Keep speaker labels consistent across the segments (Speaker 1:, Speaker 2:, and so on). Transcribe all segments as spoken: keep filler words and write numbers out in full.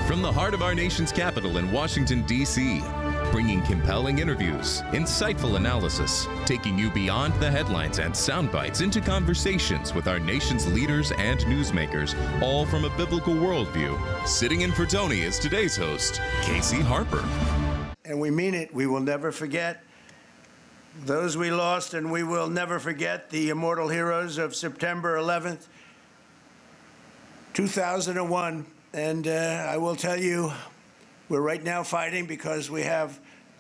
Speaker 1: From the heart of our nation's capital in Washington, D C, bringing compelling interviews, insightful analysis, taking you beyond the headlines and sound bites into conversations with our nation's leaders and newsmakers, all from a biblical worldview. Sitting in for Tony is today's host, Casey Harper.
Speaker 2: And we mean it. We will never forget those we lost, and we will never forget the immortal heroes of September eleventh, two thousand one. And uh, I will tell you, we're right now fighting because we have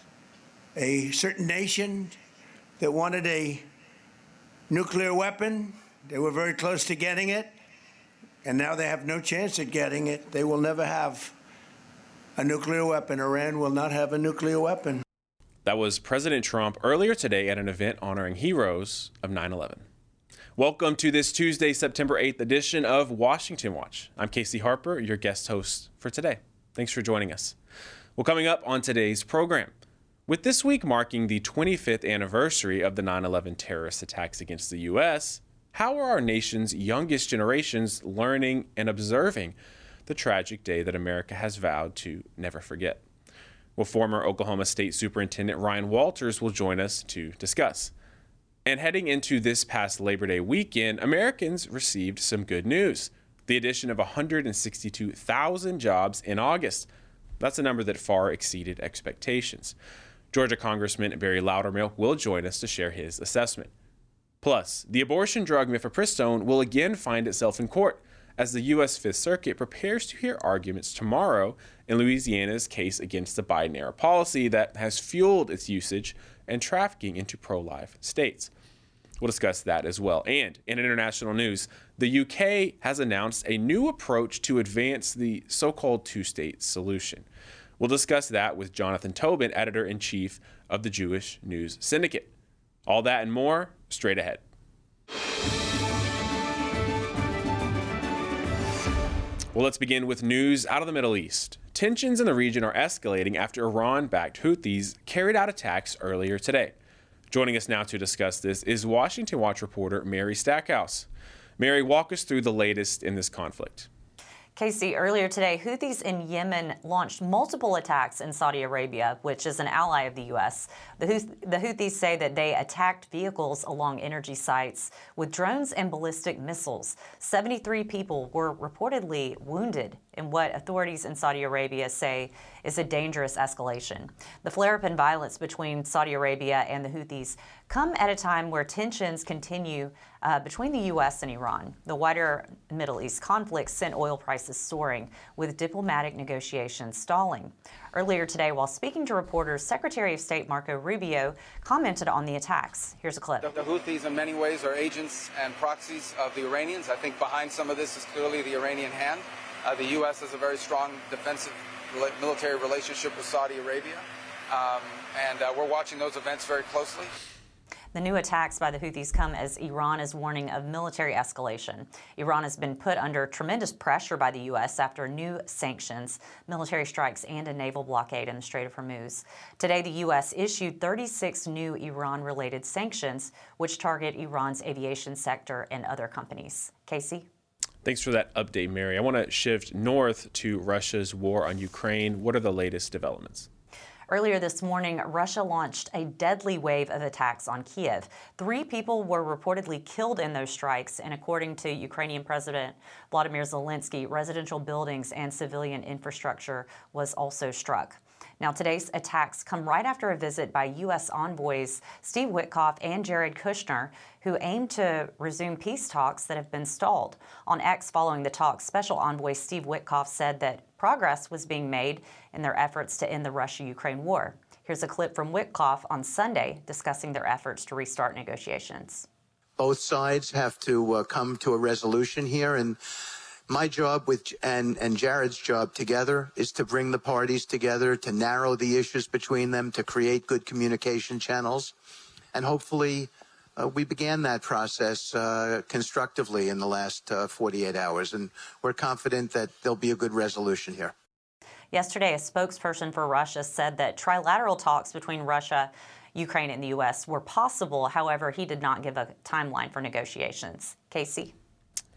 Speaker 2: a certain nation that wanted a nuclear weapon. They were very close to getting it, and now they have no chance at getting it. They will never have a nuclear weapon. Iran will not have a nuclear weapon.
Speaker 3: That was President Trump earlier today at an event honoring heroes of nine eleven. Welcome to this Tuesday, September eighth edition of Washington Watch. I'm Casey Harper, your guest host for today. Thanks for joining us. Well, coming up on today's program, with this week marking the twenty-fifth anniversary of the nine eleven terrorist attacks against the U S, how are our nation's youngest generations learning and observing the tragic day that America has vowed to never forget? Well, former Oklahoma State Superintendent Ryan Walters will join us to discuss. And heading into this past Labor Day weekend, Americans received some good news. The addition of one hundred sixty-two thousand jobs in August. That's a number that far exceeded expectations. Georgia Congressman Barry Loudermilk will join us to share his assessment. Plus, the abortion drug mifepristone will again find itself in court as the U S Fifth Circuit prepares to hear arguments tomorrow in Louisiana's case against the Biden-era policy that has fueled its usage and trafficking into pro-life states. We'll discuss that as well. And in international news, the U K has announced a new approach to advance the so-called two-state solution. We'll discuss that with Jonathan Tobin, editor-in-chief of the Jewish News Syndicate. All that and more straight ahead. Well, let's begin with news out of the Middle East. Tensions in the region are escalating after Iran-backed Houthis carried out attacks earlier today. Joining us now to discuss this is Washington Watch reporter Mary Stackhouse. Mary, walk us through the latest in this conflict.
Speaker 4: Casey, earlier today, Houthis in Yemen launched multiple attacks in Saudi Arabia, which is an ally of the U S. The, Houth- the Houthis say that they attacked vehicles along energy sites with drones and ballistic missiles. seventy-three people were reportedly wounded in what authorities in Saudi Arabia say is a dangerous escalation. The flare-up in violence between Saudi Arabia and the Houthis come at a time where tensions continue uh, between the U S and Iran. The wider Middle East conflict sent oil prices soaring, with diplomatic negotiations stalling. Earlier today, while speaking to reporters, Secretary of State Marco Rubio commented on the attacks. Here's a clip.
Speaker 5: The Houthis in many ways are agents and proxies of the Iranians. I think behind some of this is clearly the Iranian hand. Uh, the U S has a very strong defensive military relationship with Saudi Arabia, um, and uh, we're watching those events very closely.
Speaker 4: The new attacks by the Houthis come as Iran is warning of military escalation. Iran has been put under tremendous pressure by the U S after new sanctions, military strikes, and a naval blockade in the Strait of Hormuz. Today, the U S issued thirty-six new Iran-related sanctions, which target Iran's aviation sector and other companies. Casey?
Speaker 3: Thanks for that update, Mary. I want to shift north to Russia's war on Ukraine. What are the latest developments?
Speaker 4: Earlier this morning, Russia launched a deadly wave of attacks on Kiev. Three people were reportedly killed in those strikes, and according to Ukrainian President Vladimir Zelensky, residential buildings and civilian infrastructure was also struck. Now, today's attacks come right after a visit by U S envoys Steve Witkoff and Jared Kushner, who aim to resume peace talks that have been stalled. On X following the talks, Special Envoy Steve Witkoff said that progress was being made in their efforts to end the Russia-Ukraine war. Here's a clip from Witkoff on Sunday discussing their efforts to restart negotiations.
Speaker 6: Both sides have to uh, come to a resolution here, and my job with and, and Jared's job together is to bring the parties together, to narrow the issues between them, to create good communication channels. And hopefully uh, we began that process uh, constructively in the last uh, forty-eight hours. And we're confident that there'll be a good resolution here.
Speaker 4: Yesterday, a spokesperson for Russia said that trilateral talks between Russia, Ukraine, and the U S were possible. However, he did not give a timeline for negotiations. Casey?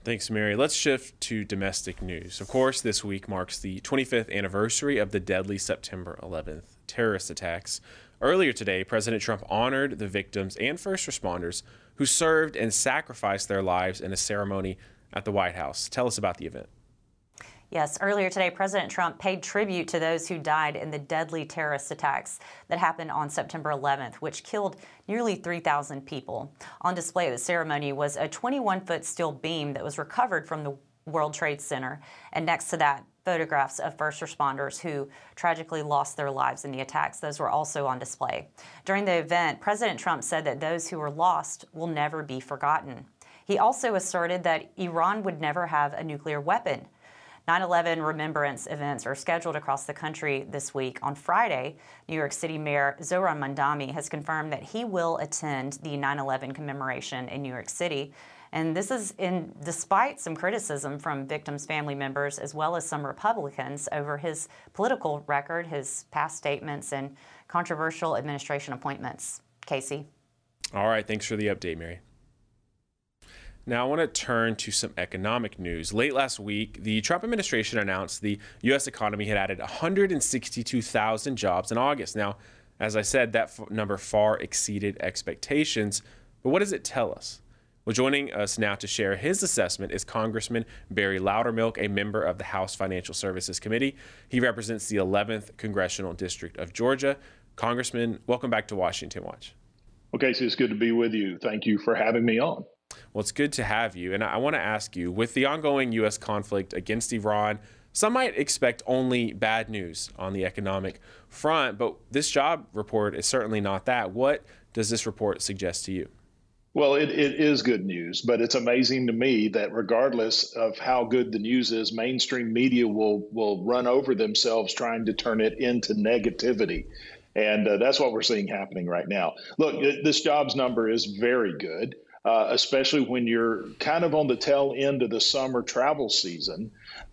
Speaker 3: Thanks, Mary. Let's shift to domestic news. Of course, this week marks the twenty-fifth anniversary of the deadly September eleventh terrorist attacks. Earlier today, President Trump honored the victims and first responders who served and sacrificed their lives in a ceremony at the White House. Tell us about the event.
Speaker 4: Yes, earlier today, President Trump paid tribute to those who died in the deadly terrorist attacks that happened on September eleventh, which killed nearly three thousand people. On display at the ceremony was a twenty-one foot steel beam that was recovered from the World Trade Center, and next to that, photographs of first responders who tragically lost their lives in the attacks. Those were also on display. During the event, President Trump said that those who were lost will never be forgotten. He also asserted that Iran would never have a nuclear weapon. nine eleven remembrance events are scheduled across the country this week. On Friday, New York City Mayor Zohran Mamdani has confirmed that he will attend the nine eleven commemoration in New York City. And this is in despite some criticism from victims' family members as well as some Republicans over his political record, his past statements, and controversial administration appointments. Casey.
Speaker 3: All right. Thanks for the update, Mary. Now, I want to turn to some economic news. Late last week, the Trump administration announced the U S economy had added one hundred sixty-two thousand jobs in August. Now, as I said, that f- number far exceeded expectations. But what does it tell us? Well, joining us now to share his assessment is Congressman Barry Loudermilk, a member of the House Financial Services Committee. He represents the eleventh Congressional District of Georgia. Congressman, welcome back to Washington Watch.
Speaker 7: Well, Casey, it's good to be with you. Thank you for having me on.
Speaker 3: Well, it's good to have you. And I want to ask you, with the ongoing U S conflict against Iran, some might expect only bad news on the economic front, but this job report is certainly not that. What does this report suggest to you?
Speaker 7: Well, it, it is good news, but it's amazing to me that regardless of how good the news is, mainstream media will will run over themselves trying to turn it into negativity. And uh, that's what we're seeing happening right now. Look, this jobs number is very good. Uh, especially when you're kind of on the tail end of the summer travel season.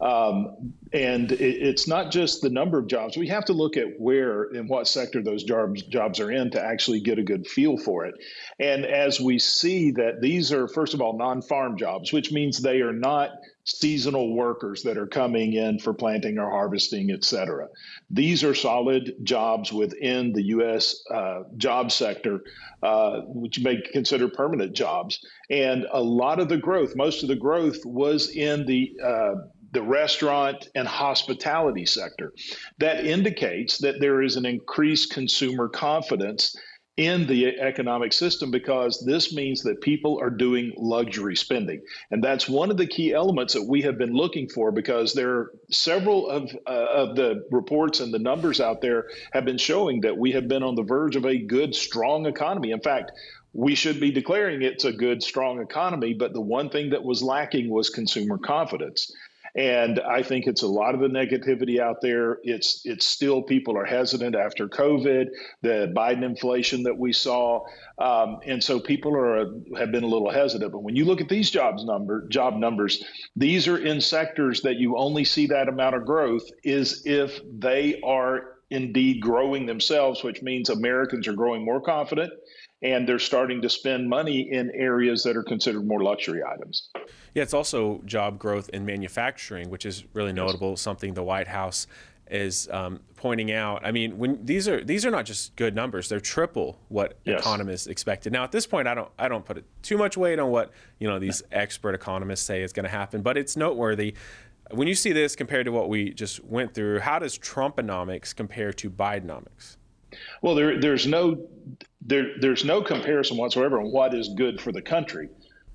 Speaker 7: Um, and it, it's not just the number of jobs. We have to look at where and what sector those jobs, jobs are in to actually get a good feel for it. And as we see that these are, first of all, non-farm jobs, which means they are not seasonal workers that are coming in for planting or harvesting, et cetera. These are solid jobs within the U S uh, job sector, uh, which you may consider permanent jobs. And a lot of the growth, most of the growth was in the uh, the restaurant and hospitality sector. That indicates that there is an increased consumer confidence in the economic system, because this means that people are doing luxury spending. And that's one of the key elements that we have been looking for, because there are several of, uh, of the reports and the numbers out there have been showing that we have been on the verge of a good, strong economy. In fact, we should be declaring it's a good, strong economy, but the one thing that was lacking was consumer confidence. And I think it's a lot of the negativity out there. It's it's still people are hesitant after COVID, the Biden inflation that we saw. Um, and so people are have been a little hesitant. But when you look at these jobs number job numbers, these are in sectors that you only see that amount of growth is if they are indeed growing themselves, which means Americans are growing more confident and they're starting to spend money in areas that are considered more luxury items.
Speaker 3: Yeah, it's also job growth in manufacturing, which is really notable, yes. Something the White House is um, pointing out. I mean, when these are these are not just good numbers; they're triple what yes. economists expected. Now, at this point, I don't I don't put too much weight on what you know these no. expert economists say is going to happen, but it's noteworthy. When you see this compared to what we just went through, how does Trumponomics compare to Bidenomics?
Speaker 7: Well, there, there's no there, there's no comparison whatsoever on what is good for the country.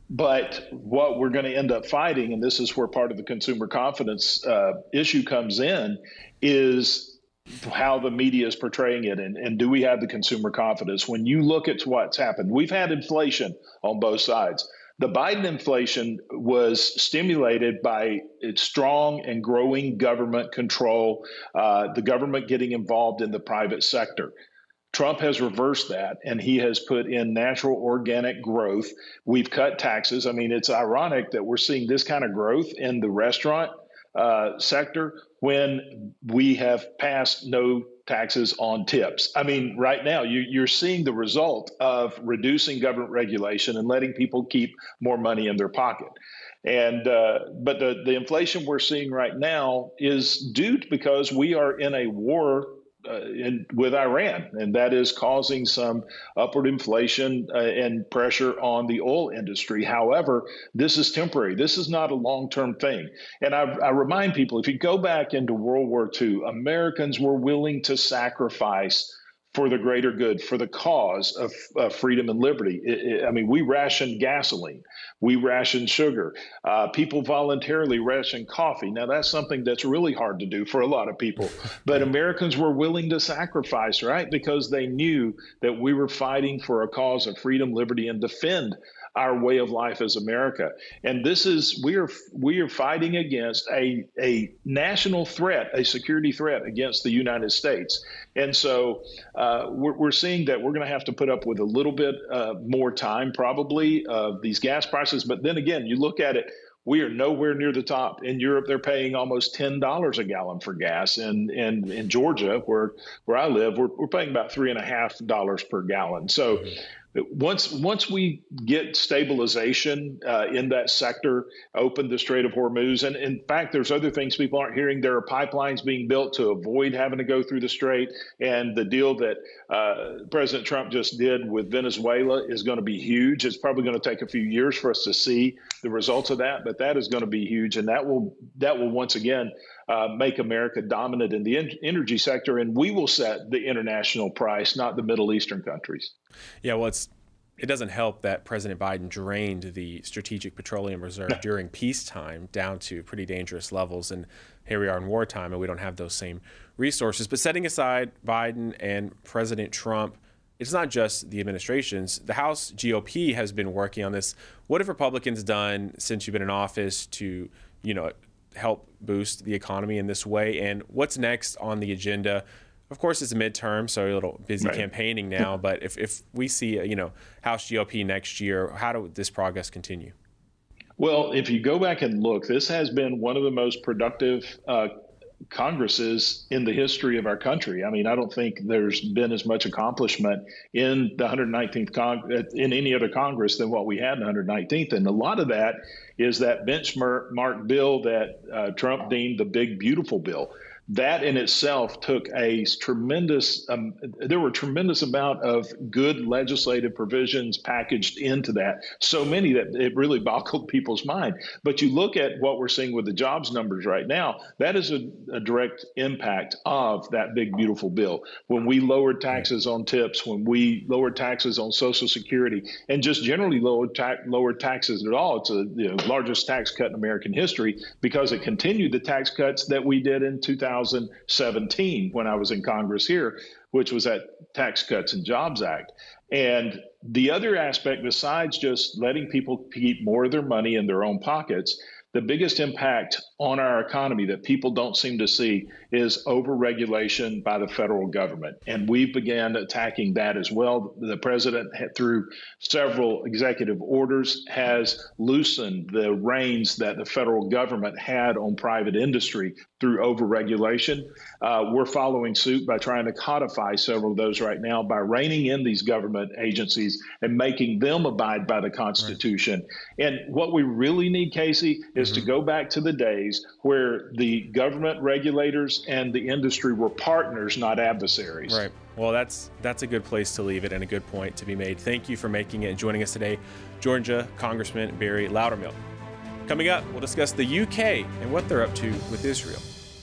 Speaker 7: But what we're going to end up fighting, and this is where part of the consumer confidence uh, issue comes in, is how the media is portraying it. And, and do we have the consumer confidence? When you look at what's happened, we've had inflation on both sides. The Biden inflation was stimulated by its strong and growing government control, uh, the government getting involved in the private sector. Trump has reversed that, and he has put in natural organic growth. We've cut taxes. I mean, it's ironic that we're seeing this kind of growth in the restaurant uh, sector when we have passed no taxes on tips. I mean, right now, you, you're seeing the result of reducing government regulation and letting people keep more money in their pocket. And uh, but the, the inflation we're seeing right now is due to, because we are in a war uh, in, with Iran, and that is causing some upward inflation uh, and pressure on the oil industry. However, this is temporary. This is not a long-term thing. And I, I remind people, if you go back into World War Two, Americans were willing to sacrifice for the greater good, for the cause of uh, freedom and liberty. It, it, I mean, we rationed gasoline, we rationed sugar. Uh, people voluntarily ration coffee. Now, that's something that's really hard to do for a lot of people, but Americans were willing to sacrifice, right? Because they knew that we were fighting for a cause of freedom, liberty, and defend our way of life as America. And this is, we are we are fighting against a, a national threat, a security threat against the United States. And so uh, we're, we're seeing that we're going to have to put up with a little bit uh, more time, probably, of uh, these gas prices. But then again, you look at it, we are nowhere near the top. In Europe, they're paying almost ten dollars a gallon for gas. And in, in Georgia, where where I live, we're, we're paying about three and a half dollars per gallon. So Once once we get stabilization uh, in that sector, open the Strait of Hormuz, and in fact, there's other things people aren't hearing. There are pipelines being built to avoid having to go through the Strait, and the deal that uh, President Trump just did with Venezuela is going to be huge. It's probably going to take a few years for us to see the results of that, but that is going to be huge, and that will that will once again Uh, make America dominant in the en- energy sector, and we will set the international price, not the Middle Eastern countries.
Speaker 3: Yeah, well, it's it doesn't help that President Biden drained the Strategic Petroleum Reserve during peacetime down to pretty dangerous levels, and here we are in wartime, and we don't have those same resources. But setting aside Biden and President Trump, it's not just the administrations. The House G O P has been working on this. What have Republicans done since you've been in office to, you know, help boost the economy in this way? And what's next on the agenda? Of course, it's a midterm, so a little busy right. campaigning now. But if, if we see, you know, House G O P next year, how do this progress continue?
Speaker 7: Well, if you go back and look, this has been one of the most productive uh, Congresses in the history of our country. I mean, I don't think there's been as much accomplishment in the one hundred nineteenth Cong- in any other Congress than what we had in the one hundred nineteenth. And a lot of that is that benchmark bill that uh, Trump deemed the big, beautiful bill. That in itself took a tremendous, um, there were a tremendous amount of good legislative provisions packaged into that. So many that it really boggled people's mind. But you look at what we're seeing with the jobs numbers right now, that is a, a direct impact of that big, beautiful bill. When we lowered taxes on tips, when we lowered taxes on Social Security, and just generally lowered, ta- lowered taxes at all, it's the you know, largest tax cut in American history because it continued the tax cuts that we did in two thousand seventeen when I was in Congress here, which was that Tax Cuts and Jobs Act. And the other aspect, besides just letting people keep more of their money in their own pockets, the biggest impact on our economy that people don't seem to see is overregulation by the federal government. And we began attacking that as well. The president, through several executive orders, has loosened the reins that the federal government had on private industry through overregulation. Uh, we're following suit by trying to codify several of those right now by reining in these government agencies and making them abide by the Constitution. Right. And what we really need, Casey, is mm-hmm. to go back to the days where the government regulators and the industry were partners, not adversaries.
Speaker 3: Right. Well, that's that's a good place to leave it and a good point to be made. Thank you for making it and joining us today, Georgia Congressman Barry Loudermilk. Coming up, we'll discuss the U K and what they're up to with Israel.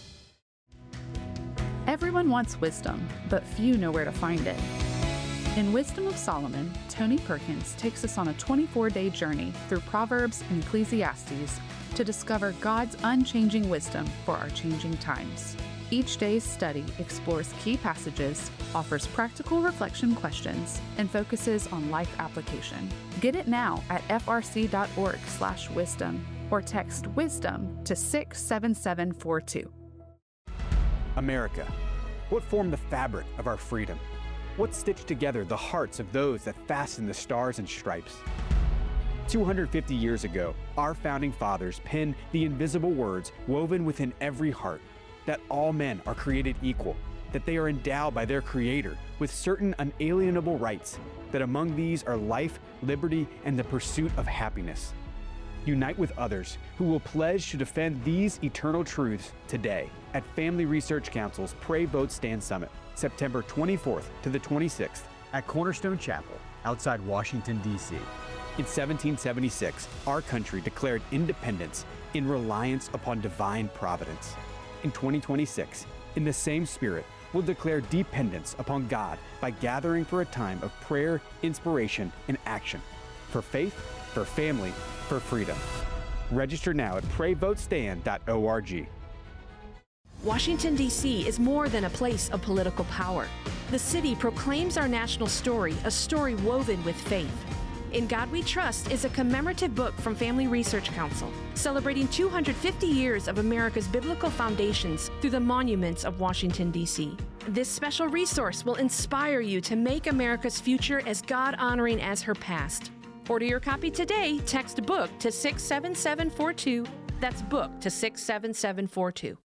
Speaker 8: Everyone wants wisdom, but few know where to find it. In Wisdom of Solomon, Tony Perkins takes us on a twenty-four day journey through Proverbs and Ecclesiastes to discover God's unchanging wisdom for our changing times. Each day's study explores key passages, offers practical reflection questions, and focuses on life application. Get it now at f r c dot org slash wisdom or text WISDOM to six seven seven four two.
Speaker 9: America, what formed the fabric of our freedom? What stitched together the hearts of those that fasten the stars and stripes? two hundred fifty years ago, our founding fathers penned the invisible words woven within every heart, that all men are created equal, that they are endowed by their Creator with certain unalienable rights, that among these are life, liberty, and the pursuit of happiness. Unite with others who will pledge to defend these eternal truths today at Family Research Council's Pray, Vote, Stand Summit, September twenty-fourth to the twenty-sixth at Cornerstone Chapel outside Washington, D C In seventeen seventy-six, our country declared independence in reliance upon divine providence. In twenty twenty-six, in the same spirit, we'll declare dependence upon God by gathering for a time of prayer, inspiration, and action for faith, for family, for freedom. Register now at pray vote stand dot org.
Speaker 10: Washington, D C is more than a place of political power. The city proclaims our national story, a story woven with faith. In God We Trust is a commemorative book from Family Research Council, celebrating two hundred fifty years of America's biblical foundations through the monuments of Washington, D C This special resource will inspire you to make America's future as God-honoring as her past. Order your copy today. Text BOOK to six seven seven four two. That's BOOK to six seven seven four two.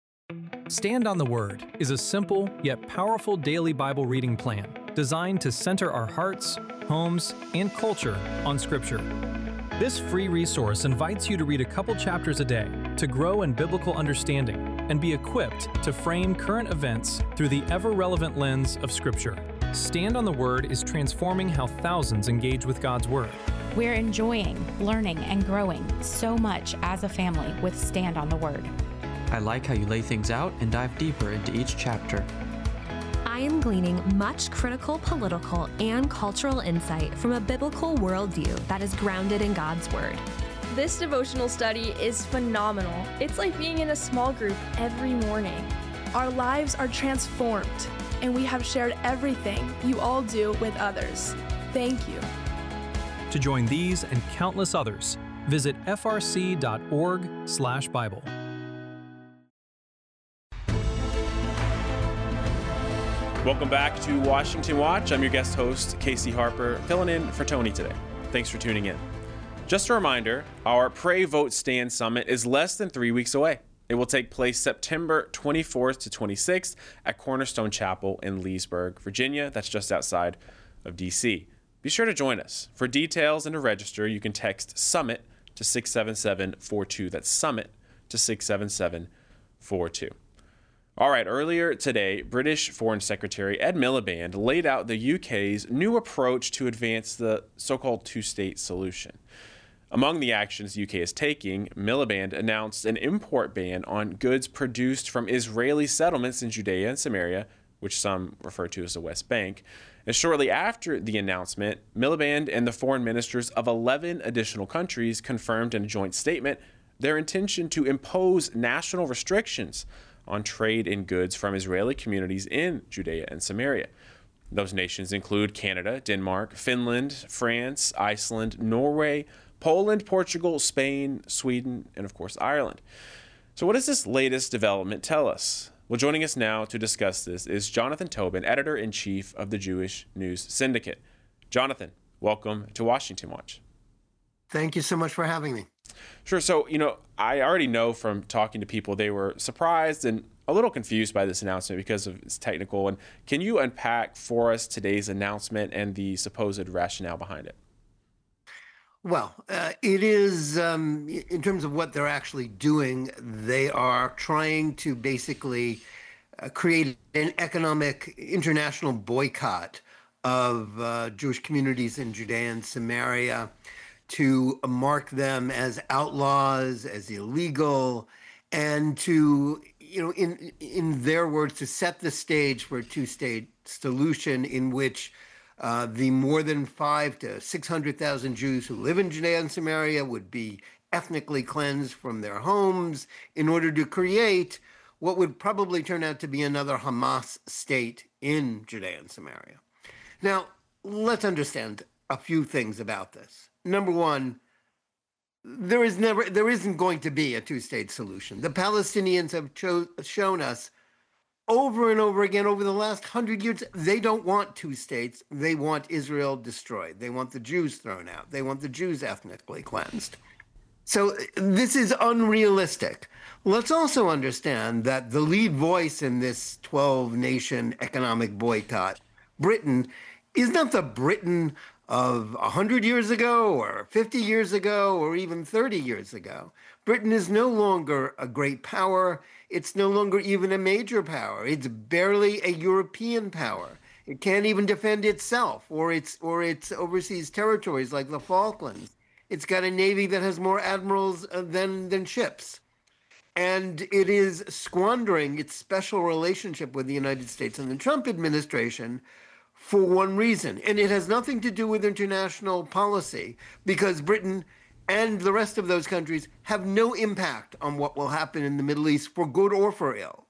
Speaker 11: Stand on the Word is a simple yet powerful daily Bible reading plan designed to center our hearts, homes, and culture on Scripture. This free resource invites you to read a couple chapters a day to grow in biblical understanding and be equipped to frame current events through the ever-relevant lens of Scripture. Stand on the Word is transforming how thousands engage with God's Word.
Speaker 12: We're enjoying, learning, and growing so much as a family with Stand on the Word.
Speaker 13: I like how you lay things out and dive deeper into each chapter.
Speaker 14: I am gleaning much critical political and cultural insight from a biblical worldview that is grounded in God's Word.
Speaker 15: This devotional study is phenomenal. It's like being in a small group every morning.
Speaker 16: Our lives are transformed, and we have shared everything you all do with others. Thank you.
Speaker 11: To join these and countless others, visit f r c dot org slash Bible.
Speaker 3: Welcome back to Washington Watch. I'm your guest host, Casey Harper, filling in for Tony today. Thanks for tuning in. Just a reminder, our Pray, Vote, Stand Summit is less than three weeks away. It will take place September twenty-fourth to twenty-sixth at Cornerstone Chapel in Leesburg, Virginia. That's just outside of D C Be sure to join us. For details and to register, you can text SUMMIT to six seven seven four two. That's SUMMIT to six seven seven four two. All right, earlier today, British Foreign Secretary Ed Miliband laid out the U K's new approach to advance the so-called two-state solution. Among the actions the U K is taking, Miliband announced an import ban on goods produced from Israeli settlements in Judea and Samaria, which some refer to as the West Bank. And shortly after the announcement, Miliband and the foreign ministers of eleven additional countries confirmed in a joint statement their intention to impose national restrictions on trade in goods from Israeli communities in Judea and Samaria. Those nations include Canada, Denmark, Finland, France, Iceland, Norway, Poland, Portugal, Spain, Sweden, and of course, Ireland. So what does this latest development tell us? Well, joining us now to discuss this is Jonathan Tobin, editor-in-chief of the Jewish News Syndicate. Jonathan, welcome to Washington Watch.
Speaker 17: Thank you so much for having me.
Speaker 3: Sure. So, you know, I already know from talking to people, they were surprised and a little confused by this announcement because of its technical. And can you unpack for us today's announcement and the supposed rationale behind it?
Speaker 17: Well, uh, it is, um, in terms of what they're actually doing, they are trying to basically uh, create an economic international boycott of uh, Jewish communities in Judea and Samaria, to mark them as outlaws, as illegal, and to, you know, in in their words, to set the stage for a two-state solution in which uh, the more than five to six hundred thousand Jews who live in Judea and Samaria would be ethnically cleansed from their homes in order to create what would probably turn out to be another Hamas state in Judea and Samaria. Now, let's understand a few things about this. Number one, there is never, there isn't going to be a two-state solution. The Palestinians have cho- shown us over and over again over the last hundred years, they don't want two states. They want Israel destroyed. They want the Jews thrown out. They want the Jews ethnically cleansed. So this is unrealistic. Let's also understand that the lead voice in this twelve-nation economic boycott, Britain, is not the Britain of one hundred years ago or fifty years ago or even thirty years ago. Britain is no longer a great power. It's no longer even a major power. It's barely a European power. It can't even defend itself or its or its overseas territories like the Falklands. It's got a navy that has more admirals than than ships. And it is squandering its special relationship with the United States and the Trump administration for one reason. And it has nothing to do with international policy, because Britain and the rest of those countries have no impact on what will happen in the Middle East, for good or for ill.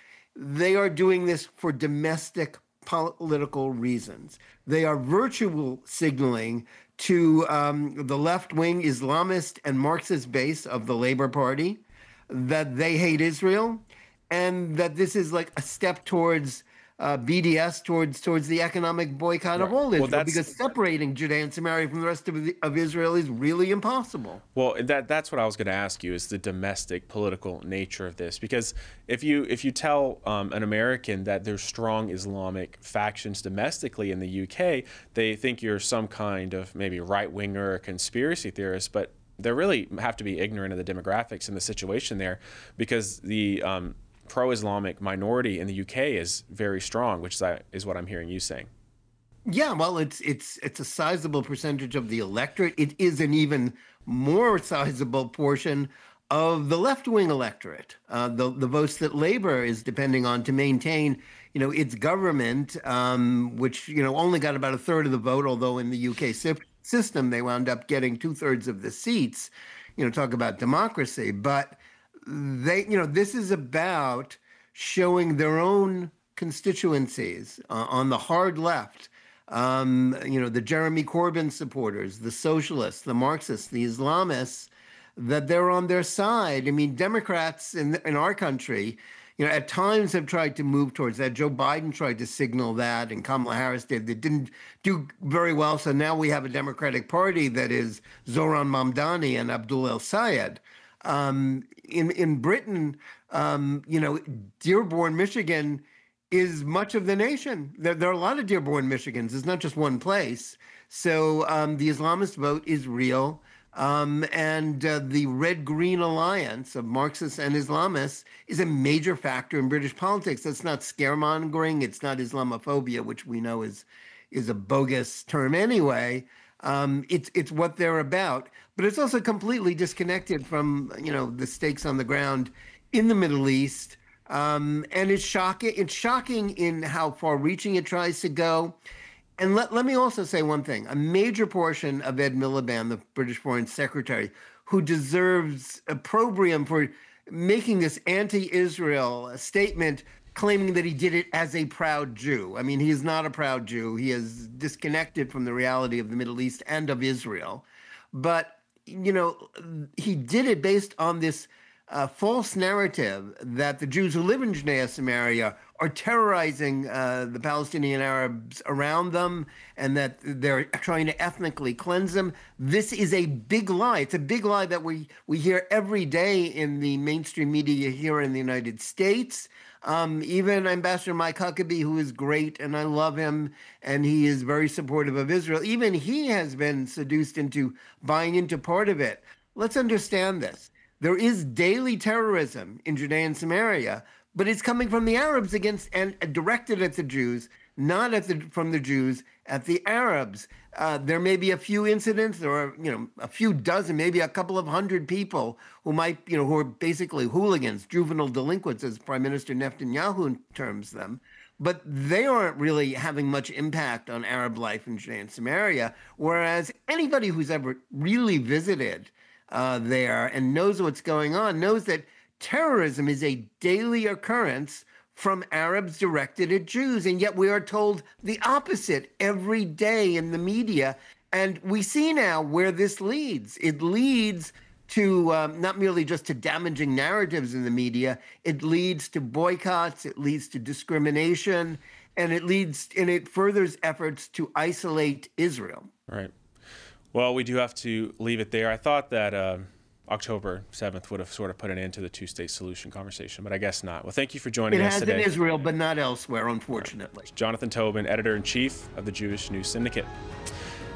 Speaker 17: They are doing this for domestic political reasons. They are virtual signaling to um, the left-wing Islamist and Marxist base of the Labour Party that they hate Israel, and that this is like a step towards uh, B D S, towards towards the economic boycott of all Israel, well, because separating Judea and Samaria from the rest of, the, of Israel is really impossible.
Speaker 3: Well, that that's what I was going to ask you, is the domestic political nature of this. Because if you if you tell um, an American that there's strong Islamic factions domestically in the U K, they think you're some kind of maybe right-winger or conspiracy theorist, but they really have to be ignorant of the demographics and the situation there, because the um, pro-Islamic minority in the U K is very strong, which is, is what I'm hearing you saying.
Speaker 17: Yeah, well, it's it's it's a sizable percentage of the electorate. It is an even more sizable portion of the left-wing electorate, uh, the the votes that Labour is depending on to maintain, you know, its government, um, which you know only got about a third of the vote, although in the U K system they wound up getting two-thirds of the seats. You know, talk about democracy, but they, you know, this is about showing their own constituencies uh, on the hard left. Um, you know, the Jeremy Corbyn supporters, the socialists, the Marxists, the Islamists, that they're on their side. I mean, Democrats in in our country, you know, at times have tried to move towards that. Joe Biden tried to signal that, and Kamala Harris did. They didn't do very well. So now we have a Democratic Party that is Zohran Mamdani and Abdul El Sayed. Um, in in Britain, um, you know, Dearborn, Michigan, is much of the nation. There, there are a lot of Dearborn, Michigans. It's not just one place. So um, the Islamist vote is real. Um, and uh, the red-green alliance of Marxists and Islamists is a major factor in British politics. That's not scaremongering. It's not Islamophobia, which we know is is a bogus term anyway. Um, it's it's what they're about. But it's also completely disconnected from, you know, the stakes on the ground in the Middle East. Um, and it's shocking. It's shocking in how far-reaching it tries to go. And let, let me also say one thing. A major portion of Ed Miliband, the British Foreign Secretary, who deserves opprobrium for making this anti-Israel statement, claiming that he did it as a proud Jew. I mean, he is not a proud Jew. He is disconnected from the reality of the Middle East and of Israel. But, you know, he did it based on this uh, false narrative that the Jews who live in Judea Samaria are terrorizing uh, the Palestinian Arabs around them, and that they're trying to ethnically cleanse them. This is a big lie. It's a big lie that we, we hear every day in the mainstream media here in the United States. Um, even Ambassador Mike Huckabee, who is great, and I love him, and he is very supportive of Israel, even he has been seduced into buying into part of it. Let's understand this. There is daily terrorism in Judea and Samaria, but it's coming from the Arabs against and directed at the Jews, not at the from the Jews at the Arabs. Uh, there may be a few incidents, there are, you know, a few dozen, maybe a couple of hundred people who might, you know, who are basically hooligans, juvenile delinquents, as Prime Minister Netanyahu terms them. But they aren't really having much impact on Arab life in Judea and Samaria, whereas anybody who's ever really visited uh, there and knows what's going on knows that terrorism is a daily occurrence from Arabs directed at Jews. And yet we are told the opposite every day in the media. And we see now where this leads. It leads to um, not merely just to damaging narratives in the media, it leads to boycotts, it leads to discrimination, and it leads and it furthers efforts to isolate Israel.
Speaker 3: Right. Well, we do have to leave it there. I thought that uh, October seventh would have sort of put an end to the two-state solution conversation, but I guess not. Well, thank you for joining
Speaker 17: it
Speaker 3: us today.
Speaker 17: It has in Israel, but not elsewhere, unfortunately.
Speaker 3: Jonathan Tobin, editor-in-chief of the Jewish News Syndicate.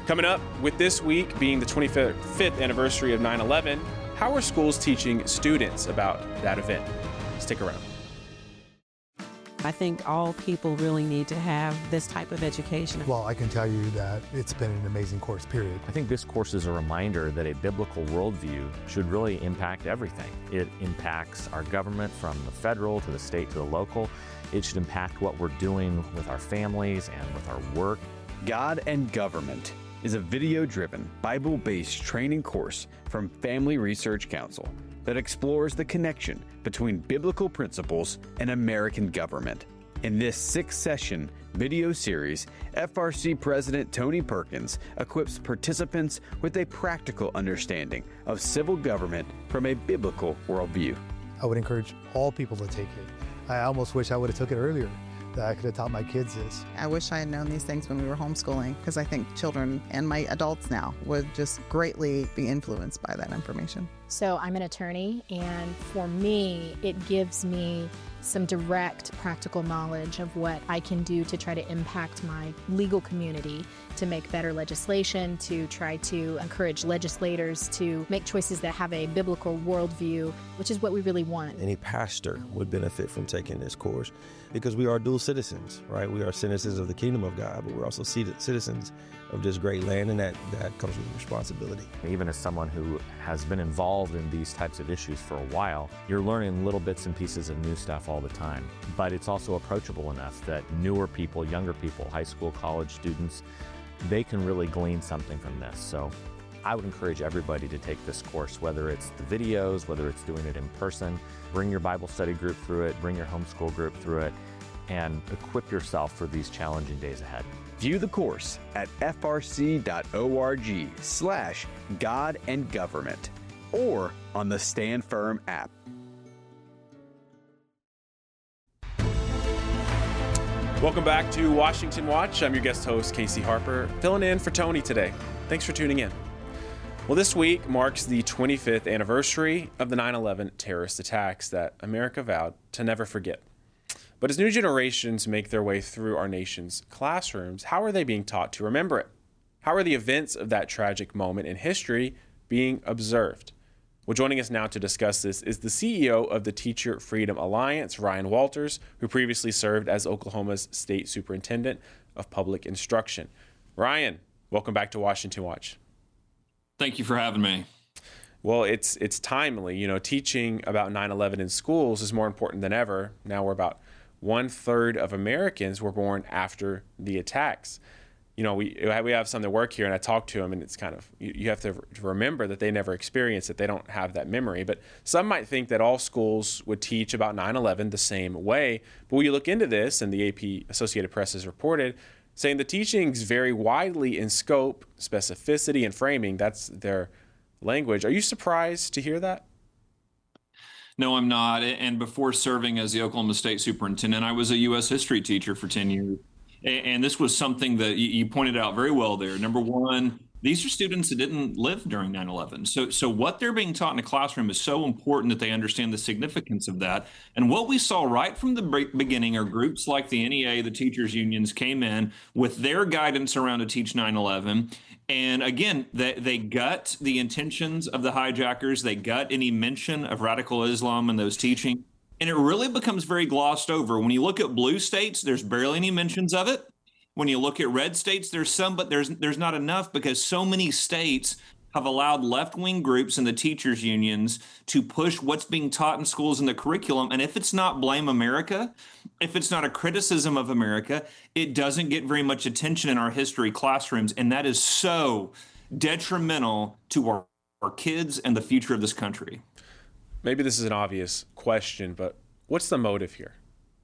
Speaker 3: Coming up, with this week being the twenty-fifth anniversary of nine eleven, how are schools teaching students about that event? Stick around.
Speaker 18: I think all people really need to have this type of education.
Speaker 19: Well, I can tell you that it's been an amazing course, period.
Speaker 20: I think this course is a reminder that a biblical worldview should really impact everything. It impacts our government from the federal to the state to the local. It should impact what we're doing with our families and with our work.
Speaker 9: God and Government is a video-driven, Bible-based training course from Family Research Council that explores the connection between biblical principles and American government. In this six-session video series, F R C President Tony Perkins equips participants with a practical understanding of civil government from a biblical worldview.
Speaker 19: I would encourage all people to take it. I almost wish I would have took it earlier, that I could have taught my kids this.
Speaker 21: I wish I had known these things when we were homeschooling, because I think children and my adults now would just greatly be influenced by that information.
Speaker 22: So I'm an attorney, and for me, it gives me some direct practical knowledge of what I can do to try to impact my legal community, to make better legislation, to try to encourage legislators to make choices that have a biblical worldview, which is what we really want.
Speaker 23: Any pastor would benefit from taking this course because we are dual citizens, right? We are citizens of the kingdom of God, but we're also citizens of this great land, and that, that comes with responsibility.
Speaker 20: Even as someone who has been involved in these types of issues for a while, you're learning little bits and pieces of new stuff all the time. But it's also approachable enough that newer people, younger people, high school, college students, they can really glean something from this. So I would encourage everybody to take this course, whether it's the videos, whether it's doing it in person. Bring your Bible study group through it, bring your homeschool group through it, and equip yourself for these challenging days ahead.
Speaker 9: View the course at frc.org slash God and Government or on the Stand Firm app.
Speaker 3: Welcome back to Washington Watch. I'm your guest host, Casey Harper, filling in for Tony today. Thanks for tuning in. Well, this week marks the twenty-fifth anniversary of the nine eleven terrorist attacks that America vowed to never forget. But as new generations make their way through our nation's classrooms, how are they being taught to remember it? How are the events of that tragic moment in history being observed? Well, joining us now to discuss this is the C E O of the Teacher Freedom Alliance, Ryan Walters, who previously served as Oklahoma's State Superintendent of Public Instruction. Ryan, welcome back to Washington Watch.
Speaker 24: Thank you for having me.
Speaker 3: Well, it's it's timely. You know, teaching about nine eleven in schools is more important than ever. Now we're about one third of Americans were born after the attacks. You know, we we have some that work here, and I talk to them, and it's kind of, you, you have to remember that they never experienced it. They don't have that memory. But some might think that all schools would teach about nine eleven the same way. But when you look into this, and the A P Associated Press has reported, saying the teachings vary widely in scope, specificity, and framing. That's their language. Are you surprised to hear that?
Speaker 24: No, I'm not. And before serving as the Oklahoma State Superintendent, I was a U S history teacher for ten years. And this was something that you pointed out very well there. Number one, these are students that didn't live during nine eleven. So, so what they're being taught in the classroom is so important that they understand the significance of that. And what we saw right from the beginning are groups like the N E A, the teachers unions, came in with their guidance around to teach nine eleven. And again, they, they gut the intentions of the hijackers. They gut any mention of radical Islam in those teachings. And it really becomes very glossed over. When you look at blue states, there's barely any mentions of it. When you look at red states, there's some, but there's there's not enough because so many states have allowed left-wing groups and the teachers unions to push what's being taught in schools in the curriculum. And if it's not blame America, if it's not a criticism of America, it doesn't get very much attention in our history classrooms. And that is so detrimental to our, our kids and the future of this country.
Speaker 3: Maybe this is an obvious question, but what's the motive here?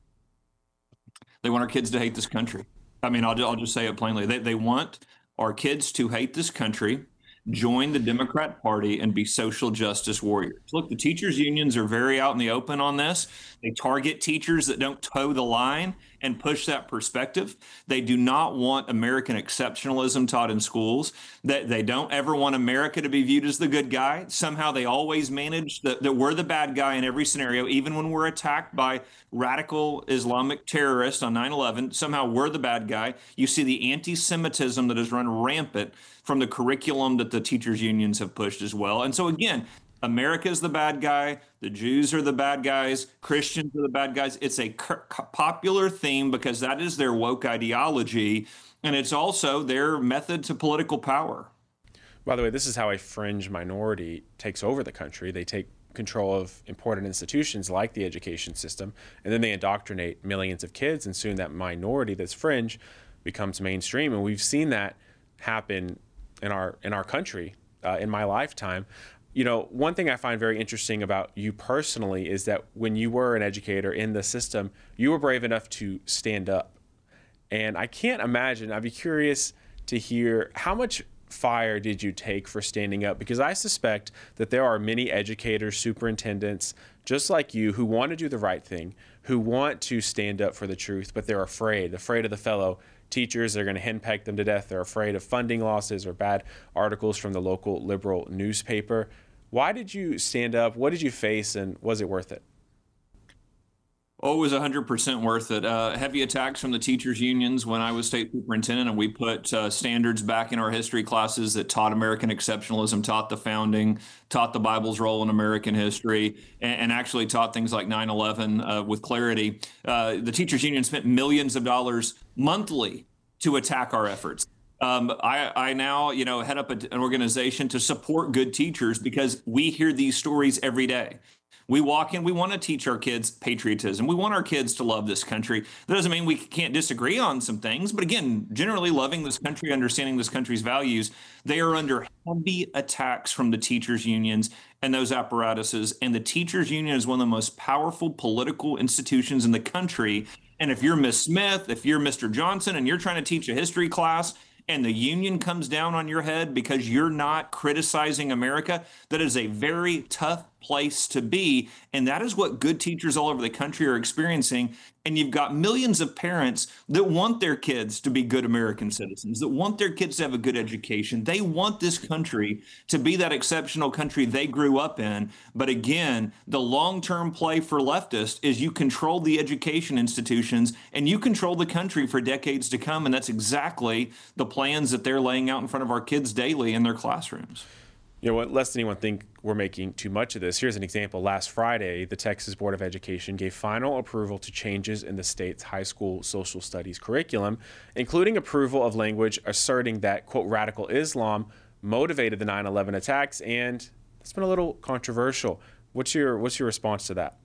Speaker 24: They want our kids to hate this country. I mean, I'll, I'll just say it plainly. They, they want our kids to hate this country. join the Democrat Party and be social justice warriors. Look, the teachers' unions are very out in the open on this. They target teachers that don't toe the line and push that perspective. They do not want American exceptionalism taught in schools. That they don't ever want America to be viewed as the good guy. Somehow they always manage that, that we're the bad guy in every scenario, even when we're attacked by radical Islamic terrorists on nine eleven. Somehow we're the bad guy. You see the anti-Semitism that has run rampant from the curriculum that the teachers' unions have pushed as well. And so again, America's the bad guy. The Jews are the bad guys. Christians are the bad guys. It's a popular theme because that is their woke ideology, and it's also their method to political power.
Speaker 3: By the way, this is how a fringe minority takes over the country. They take control of important institutions like the education system, and then they indoctrinate millions of kids, and soon that minority that's fringe becomes mainstream. And we've seen that happen in our in our country uh, in my lifetime. You know, one thing I find very interesting about you personally is that when you were an educator in the system, you were brave enough to stand up. And I can't imagine, I'd be curious to hear, how much fire did you take for standing up? Because I suspect that there are many educators, superintendents, just like you, who want to do the right thing, who want to stand up for the truth, but they're afraid, afraid of the fellow teachers. They're going to henpeck them to death. They're afraid of funding losses or bad articles from the local liberal newspaper. Why did you stand up? What did you face, and was it worth it?
Speaker 24: Oh, it was one hundred percent worth it. Uh, heavy attacks from the teachers' unions when I was state superintendent, and we put uh, standards back in our history classes that taught American exceptionalism, taught the founding, taught the Bible's role in American history, and, and actually taught things like nine eleven uh, with clarity. Uh, the teachers' union spent millions of dollars monthly to attack our efforts. Um, I, I now, you know, head up a, an organization to support good teachers because we hear these stories every day. We walk in, we want to teach our kids patriotism. We want our kids to love this country. That doesn't mean we can't disagree on some things, but again, generally loving this country, understanding this country's values, they are under heavy attacks from the teachers' unions and those apparatuses. And the teachers' union is one of the most powerful political institutions in the country. And if you're Miss Smith, if you're Mister Johnson, and you're trying to teach a history class, and the union comes down on your head because you're not criticizing America, that is a very tough place to be. And that is what good teachers all over the country are experiencing. And you've got millions of parents that want their kids to be good American citizens, that want their kids to have a good education. They want this country to be that exceptional country they grew up in. But again, the long-term play for leftists is you control the education institutions and you control the country for decades to come. And that's exactly the plans that they're laying out in front of our kids daily in their classrooms.
Speaker 3: You know what, lest anyone think we're making too much of this, here's an example. Last Friday, the Texas Board of Education gave final approval to changes in the state's high school social studies curriculum, including approval of language asserting that, quote, radical Islam motivated the nine eleven attacks, and it's been a little controversial. What's your, what's your response to that?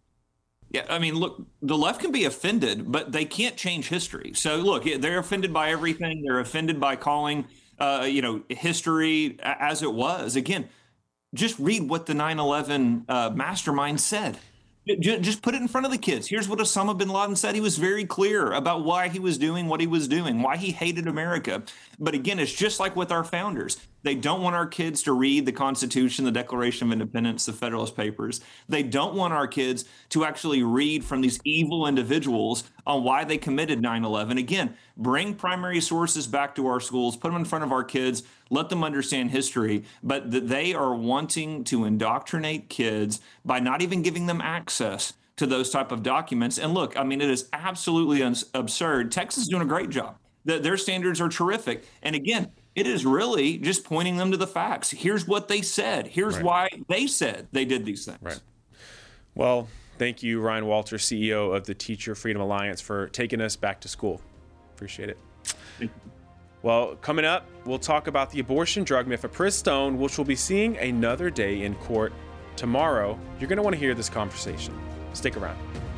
Speaker 24: Yeah, I mean, look, the left can be offended, but they can't change history. So, look, they're offended by everything. They're offended by calling Uh, you know, history as it was. Again, just read what the nine eleven uh, mastermind said. J- just put it in front of the kids. Here's what Osama bin Laden said. He was very clear about why he was doing what he was doing, why he hated America. But again, it's just like with our founders. They don't want our kids to read the Constitution, the Declaration of Independence, the Federalist Papers. They don't want our kids to actually read from these evil individuals on why they committed nine eleven. Again, bring primary sources back to our schools, put them in front of our kids, let them understand history, but that they are wanting to indoctrinate kids by not even giving them access to those type of documents. And look, I mean, it is absolutely uns- absurd. Texas is doing a great job. The, their standards are terrific. And again, it is really just pointing them to the facts. Here's what they said. Here's right. why they said they did these things.
Speaker 3: Right. Well, thank you, Ryan Walter, C E O of the Teacher Freedom Alliance, for taking us back to school. Appreciate it.
Speaker 24: Thank you.
Speaker 3: Well, coming up, we'll talk about the abortion drug mifepristone, which will be seeing another day in court tomorrow. You're going to want to hear this conversation. Stick around.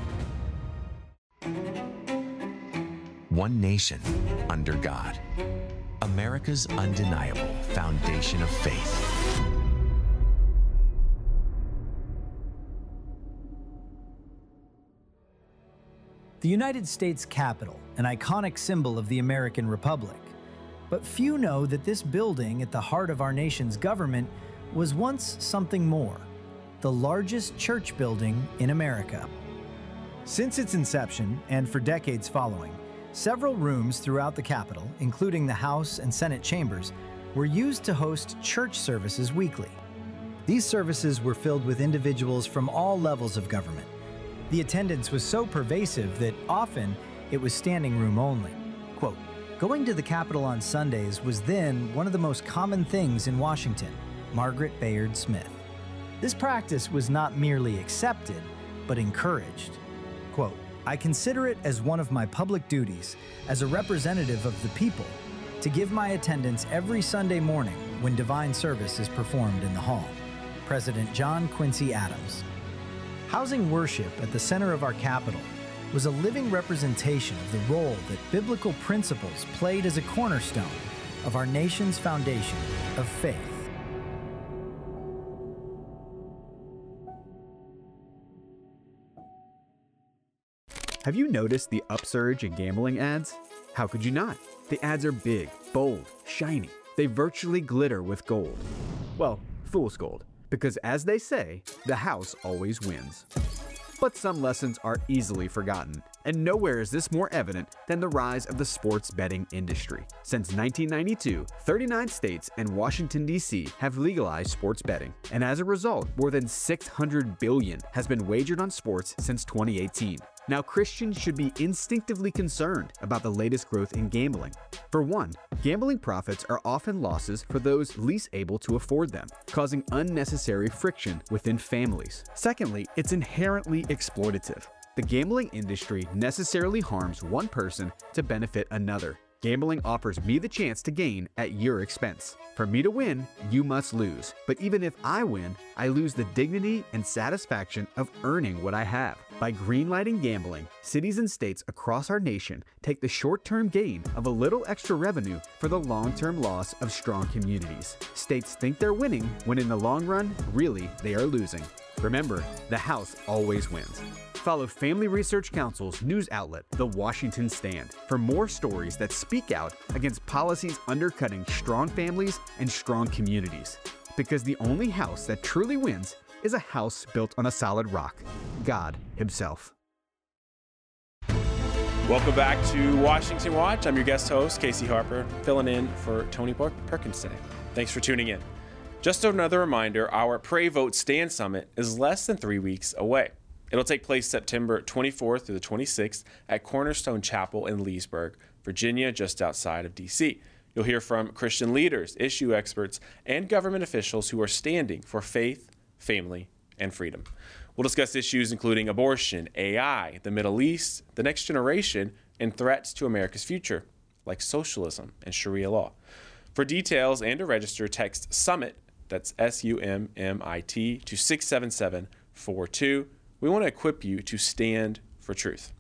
Speaker 1: One nation under God. America's undeniable foundation of faith.
Speaker 2: The United States Capitol, an iconic symbol of the American Republic. But few know that this building at the heart of our nation's government was once something more, the largest church building in America. Since its inception, and for decades following, several rooms throughout the Capitol, including the House and Senate chambers, were used to host church services weekly. These services were filled with individuals from all levels of government. The attendance was so pervasive that often it was standing room only. Quote, "Going to the Capitol on Sundays was then one of the most common things in Washington," Margaret Bayard Smith. This practice was not merely accepted, but encouraged. Quote, "I consider it as one of my public duties as a representative of the people to give my attendance every Sunday morning when divine service is performed in the hall." President John Quincy Adams. Housing worship at the center of our Capitol was a living representation of the role that biblical principles played as a cornerstone of our nation's foundation of faith.
Speaker 9: Have you noticed the upsurge in gambling ads? How could you not? The ads are big, bold, shiny. They virtually glitter with gold. Well, fool's gold. Because as they say, the house always wins. But some lessons are easily forgotten, and nowhere is this more evident than the rise of the sports betting industry. Since nineteen ninety-two, thirty-nine states and Washington, D C have legalized sports betting, and as a result, more than six hundred billion dollars has been wagered on sports since twenty eighteen. Now, Christians should be instinctively concerned about the latest growth in gambling. For one, gambling profits are often losses for those least able to afford them, causing unnecessary friction within families. Secondly, it's inherently exploitative. The gambling industry necessarily harms one person to benefit another. Gambling offers me the chance to gain at your expense. For me to win, you must lose. But even if I win, I lose the dignity and satisfaction of earning what I have. By greenlighting gambling, cities and states across our nation take the short-term gain of a little extra revenue for the long-term loss of strong communities. States think they're winning when in the long run, really, they are losing. Remember, the house always wins. Follow Family Research Council's news outlet, The Washington Stand, for more stories that speak out against policies undercutting strong families and strong communities. Because the only house that truly wins is a house built on a solid rock, God Himself.
Speaker 3: Welcome back to Washington Watch. I'm your guest host, Casey Harper, filling in for Tony Perkins today. Thanks for tuning in. Just another reminder, our Pray Vote Stand Summit is less than three weeks away. It'll take place September twenty-fourth through the twenty-sixth at Cornerstone Chapel in Leesburg, Virginia, just outside of D C. You'll hear from Christian leaders, issue experts, and government officials who are standing for faith, family, and freedom. We'll discuss issues including abortion, A I, the Middle East, the next generation, and threats to America's future, like socialism and Sharia law. For details and to register, text SUMMIT, that's S U M M I T, to six seven seven four two. We want to equip you to stand for truth.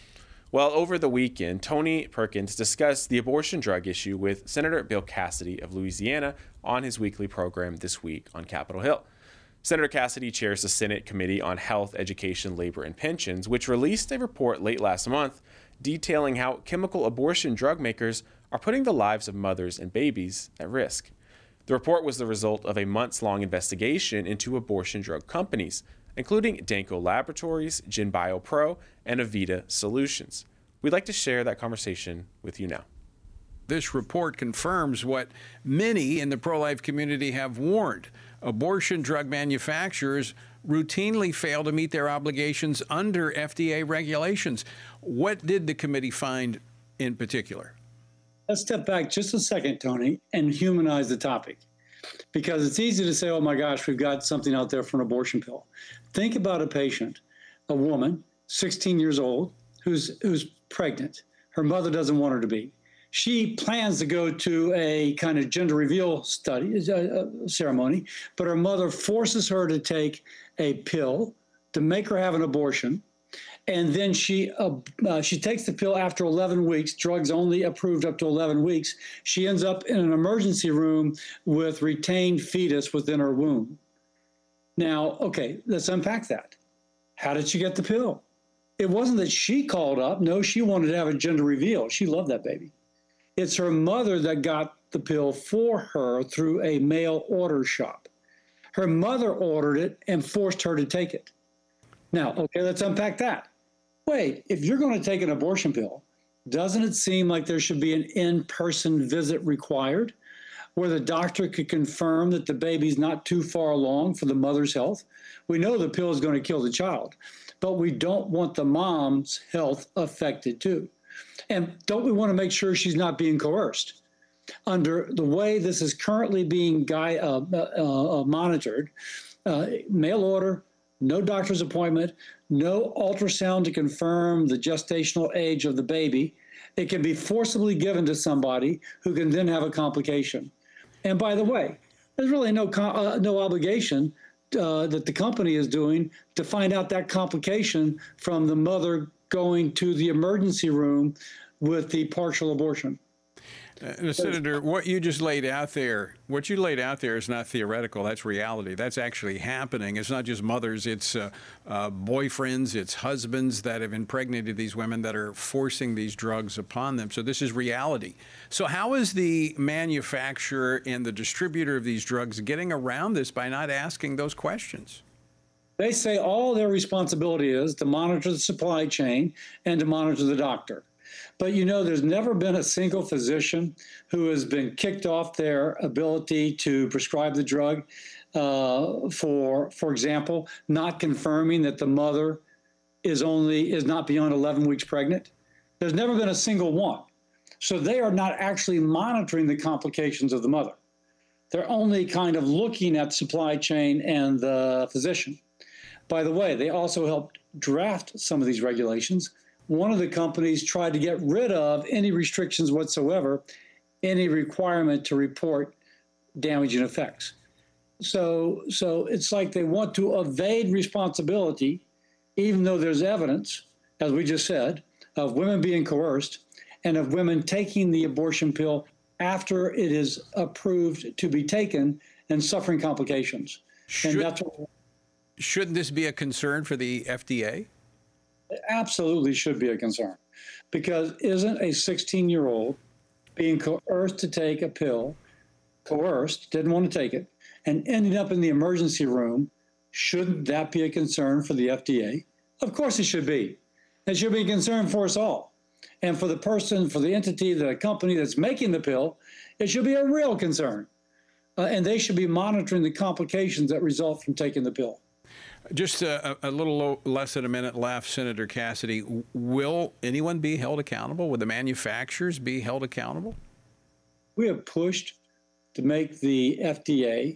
Speaker 3: Well, over the weekend, Tony Perkins discussed the abortion drug issue with Senator Bill Cassidy of Louisiana on his weekly program This Week on Capitol Hill. Senator Cassidy chairs the Senate Committee on Health, Education, Labor, and Pensions, which released a report late last month detailing how chemical abortion drug makers are putting the lives of mothers and babies at risk. The report was the result of a months-long investigation into abortion drug companies, including Danco Laboratories, GenBioPro, and Avita Solutions. We'd like to share that conversation with you now.
Speaker 4: This report confirms what many in the pro-life community have warned. Abortion drug manufacturers routinely fail to meet their obligations under F D A regulations. What did the committee find in particular?
Speaker 5: Let's step back just a second, Tony, and humanize the topic. Because it's easy to say, oh my gosh, we've got something out there for an abortion pill. Think about a patient, a woman, sixteen years old, who's who's pregnant. Her mother doesn't want her to be. She plans to go to a kind of gender reveal study, uh, ceremony, but her mother forces her to take a pill to make her have an abortion. And then she uh, uh, she takes the pill after eleven weeks, drugs only approved up to eleven weeks. She ends up in an emergency room with retained fetus within her womb. Now, okay, let's unpack that. How did she get the pill? It wasn't that she called up. No, she wanted to have a gender reveal. She loved that baby. It's her mother that got the pill for her through a mail order shop. Her mother ordered it and forced her to take it. Now, okay, let's unpack that. Wait, if you're going to take an abortion pill, doesn't it seem like there should be an in-person visit required where the doctor could confirm that the baby's not too far along for the mother's health? We know the pill is going to kill the child, but we don't want the mom's health affected too. And don't we want to make sure she's not being coerced? Under the way this is currently being gui- uh, uh, uh, monitored, uh, mail order, no doctor's appointment, no ultrasound to confirm the gestational age of the baby. It can be forcibly given to somebody who can then have a complication. And by the way, there's really no uh, no obligation uh, that the company is doing to find out that complication from the mother going to the emergency room with the partial abortion.
Speaker 4: Uh, Senator, what you just laid out there, what you laid out there is not theoretical. That's reality. That's actually happening. It's not just mothers. It's uh, uh, boyfriends. It's husbands that have impregnated these women that are forcing these drugs upon them. So this is reality. So how is the manufacturer and the distributor of these drugs getting around this by not asking those questions?
Speaker 5: They say all their responsibility is to monitor the supply chain and to monitor the doctor. But, you know, there's never been a single physician who has been kicked off their ability to prescribe the drug uh, for, for example, not confirming that the mother is only is not beyond eleven weeks pregnant. There's never been a single one. So they are not actually monitoring the complications of the mother. They're only kind of looking at supply chain and the physician. By the way, they also helped draft some of these regulations. One of the companies tried to get rid of any restrictions whatsoever, any requirement to report damaging effects. So, so it's like they want to evade responsibility, even though there's evidence, as we just said, of women being coerced and of women taking the abortion pill after it is approved to be taken and suffering complications.
Speaker 4: Should,
Speaker 5: and that's what,
Speaker 4: shouldn't this be a concern for the F D A?
Speaker 5: It absolutely should be a concern, because isn't a sixteen-year-old being coerced to take a pill, coerced, didn't want to take it, and ending up in the emergency room? Shouldn't that be a concern for the F D A? Of course it should be. It should be a concern for us all. And for the person, for the entity, the company that's making the pill, it should be a real concern. Uh, and they should be monitoring the complications that result from taking the pill.
Speaker 4: Just a, a little less than a minute left, Senator Cassidy. Will anyone be held accountable? Will the manufacturers be held accountable?
Speaker 5: We have pushed to make the F D A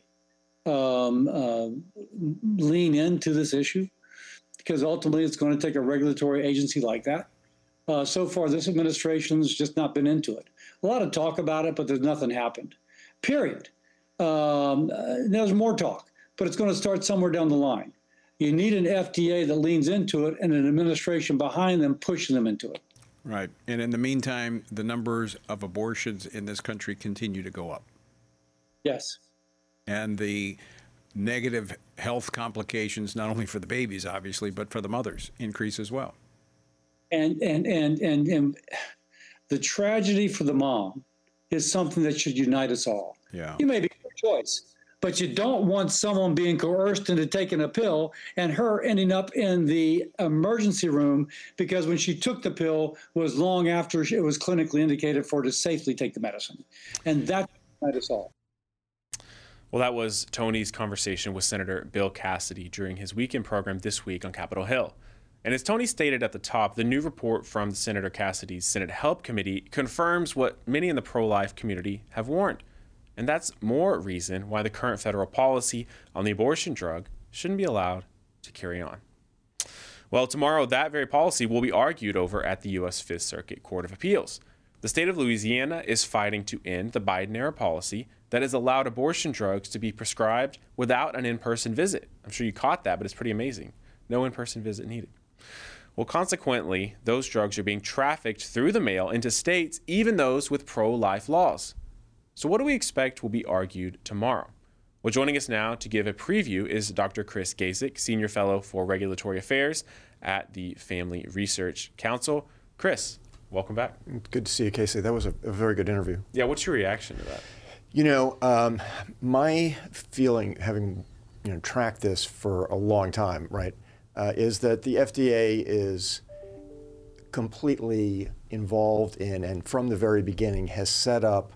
Speaker 5: um, uh, lean into this issue, because ultimately it's going to take a regulatory agency like that. Uh, so far, this administration's just not been into it. A lot of talk about it, but there's nothing happened, period. Um, uh, there's more talk, but it's going to start somewhere down the line. You need an F D A that leans into it and an administration behind them pushing them into it.
Speaker 4: Right. And in the meantime, the numbers of abortions in this country continue to go up.
Speaker 5: Yes.
Speaker 4: And the negative health complications, not only for the babies, obviously, but for the mothers, increase as well.
Speaker 5: And, and, and, and, and the tragedy for the mom is something that should unite us all.
Speaker 4: Yeah.
Speaker 5: You may be your choice, but you don't want someone being coerced into taking a pill and her ending up in the emergency room because when she took the pill was long after it was clinically indicated for her to safely take the medicine. And that unites us all.
Speaker 3: Well, that was Tony's conversation with Senator Bill Cassidy during his weekend program this week on Capitol Hill. And as Tony stated at the top, the new report from Senator Cassidy's Senate Help Committee confirms what many in the pro-life community have warned. And that's more reason why the current federal policy on the abortion drug shouldn't be allowed to carry on. Well, tomorrow, that very policy will be argued over at the U S Fifth Circuit Court of Appeals. The state of Louisiana is fighting to end the Biden-era policy that has allowed abortion drugs to be prescribed without an in-person visit. I'm sure you caught that, but it's pretty amazing. No in-person visit needed. Well, consequently, those drugs are being trafficked through the mail into states, even those with pro-life laws. So what do we expect will be argued tomorrow? Well, joining us now to give a preview is Doctor Chris Gasick, Senior Fellow for Regulatory Affairs at the Family Research Council. Chris, welcome back.
Speaker 6: Good to see you, Casey. That was a, a very good interview.
Speaker 3: Yeah, what's your reaction to that?
Speaker 6: You know, um, my feeling, having you know tracked this for a long time, right, uh, is that the F D A is completely involved in, and from the very beginning has set up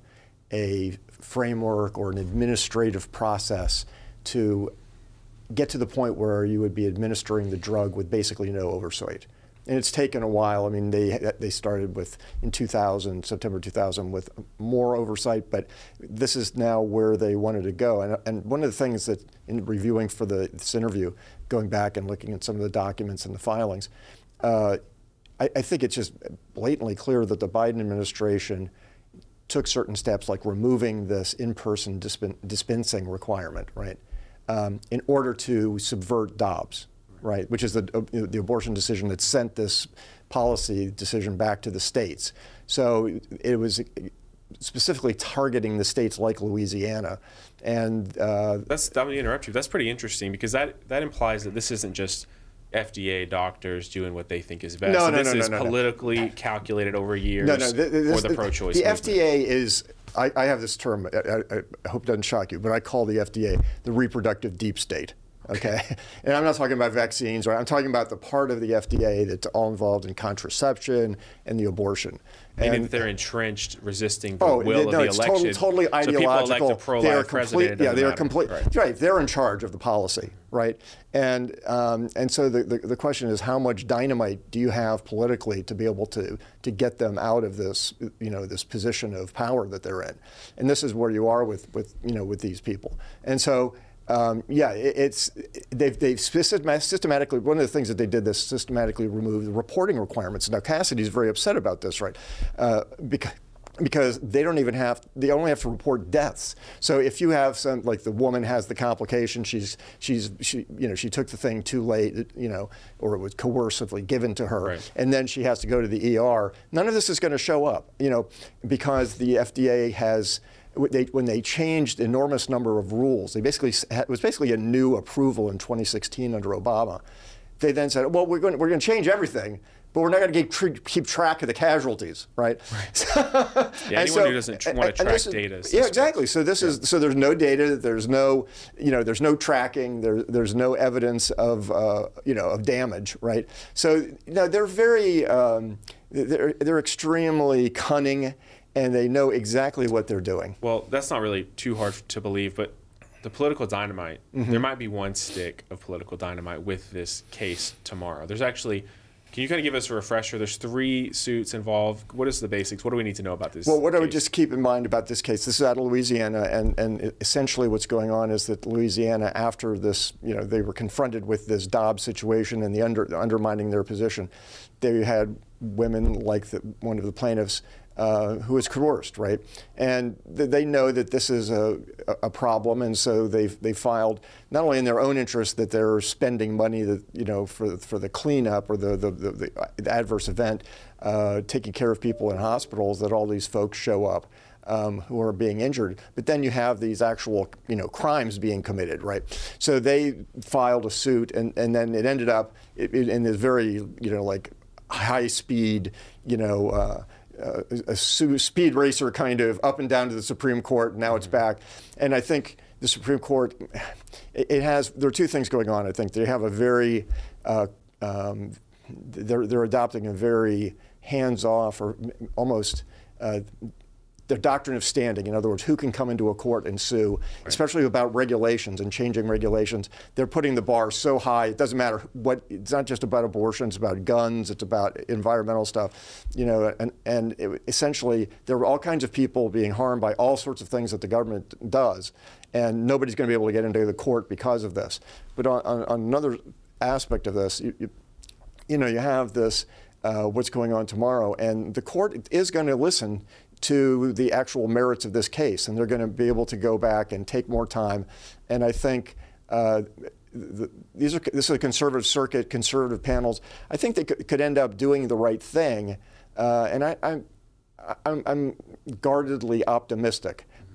Speaker 6: a framework or an administrative process to get to the point where you would be administering the drug with basically no oversight. And it's taken a while. I mean, they they started with, in two thousand, September two thousand, with more oversight, but this is now where they wanted to go. And, and one of the things that, in reviewing for the, this interview, going back and looking at some of the documents and the filings, uh, I, I think it's just blatantly clear that the Biden administration took certain steps, like removing this in-person dispen dispensing requirement, right, um, in order to subvert Dobbs. Right, which is the, uh, the abortion decision that sent this policy decision back to the states. So it was specifically targeting the states like Louisiana. And uh,
Speaker 3: that's, I'm going to interrupt you. That's pretty interesting, because that, that implies that this isn't just F D A doctors doing what they think is best.
Speaker 6: No,
Speaker 3: so
Speaker 6: no,
Speaker 3: this
Speaker 6: no,
Speaker 3: is
Speaker 6: no, no,
Speaker 3: politically
Speaker 6: no.
Speaker 3: calculated over years
Speaker 6: no, no, th this,
Speaker 3: for the pro-choice
Speaker 6: The
Speaker 3: movement.
Speaker 6: F D A is, I, I have this term, I, I, I hope it doesn't shock you, but I call the F D A the reproductive deep state. Okay, and I'm not talking about vaccines, right? I'm talking about the part of the F D A that's all involved in contraception and the abortion.
Speaker 3: Meaning
Speaker 6: and,
Speaker 3: that they're entrenched, resisting the
Speaker 6: oh,
Speaker 3: will
Speaker 6: no,
Speaker 3: of the
Speaker 6: it's
Speaker 3: election.
Speaker 6: Totally, totally
Speaker 3: so
Speaker 6: ideological.
Speaker 3: people elect a pro-life president.
Speaker 6: Yeah, they're
Speaker 3: matter.
Speaker 6: complete.
Speaker 3: Right.
Speaker 6: right, they're in charge of the policy, right? And um, and so the, the the question is, how much dynamite do you have politically to be able to to get them out of this, you know, this position of power that they're in? And this is where you are with with you know with these people. And so. Um, yeah, it, it's they've they've systematically, one of the things that they did this systematically remove the reporting requirements. Now Cassidy's very upset about this, right? Uh, because because they don't even have, they only have to report deaths. So if you have some, like the woman has the complication, she's she's she you know she took the thing too late, you know, or it was coercively given to her, right. And then she has to go to the E R. None of this is going to show up, you know, because the F D A has. They, when they changed enormous number of rules, they basically it was basically a new approval in twenty sixteen under Obama. They then said, "Well, we're going we're going to change everything, but we're not going to keep, keep track of the casualties, right?" Right.
Speaker 3: yeah, anyone
Speaker 6: so,
Speaker 3: who doesn't want to track
Speaker 6: is,
Speaker 3: data. Is
Speaker 6: yeah, exactly. So this yeah. is so there's no data, there's no you know there's no tracking, there there's no evidence of uh, you know of damage, right? So you know, they're very um, they're they're extremely cunning. And they know exactly what they're doing.
Speaker 3: Well, that's not really too hard to believe, but the political dynamite, mm-hmm. there might be one stick of political dynamite with this case tomorrow. There's actually, can you kind of give us a refresher? There's three suits involved. What is the basics? What do we need to know about this
Speaker 6: Well, what
Speaker 3: case?
Speaker 6: I would just keep in mind about this case, this is out of Louisiana, and, and essentially what's going on is that Louisiana, after this, you know, they were confronted with this Dobbs situation and the under, undermining their position. They had women like the, one of the plaintiffs Uh, who is coerced, right? And th they know that this is a, a problem, and so they've they filed not only in their own interest that they're spending money that you know for for the cleanup or the the, the, the adverse event, uh, taking care of people in hospitals, that all these folks show up um, who are being injured, but then you have these actual you know crimes being committed, right? So they filed a suit, and and then it ended up in this very you know like high speed you know. Uh, Uh, a speed racer kind of up and down to the Supreme Court. Now it's back. And I think the Supreme Court, it, it has, there are two things going on. I think they have a very, uh, um, they're, they're adopting a very hands-off or almost uh, the doctrine of standing. In other words, who can come into a court and sue, right. especially about regulations and changing regulations. They're putting the bar so high, it doesn't matter what, it's not just about abortion, it's about guns, it's about environmental stuff, you know, and, and it, essentially there are all kinds of people being harmed by all sorts of things that the government does, and nobody's going to be able to get into the court because of this. But on, on, on another aspect of this, you, you, you know, you have this, uh, what's going on tomorrow, and the court is going to listen to the actual merits of this case, and they're going to be able to go back and take more time. And I think uh, the, these are this is a conservative circuit, conservative panels. I think they could, could end up doing the right thing, uh, and I, I'm, I'm I'm guardedly optimistic.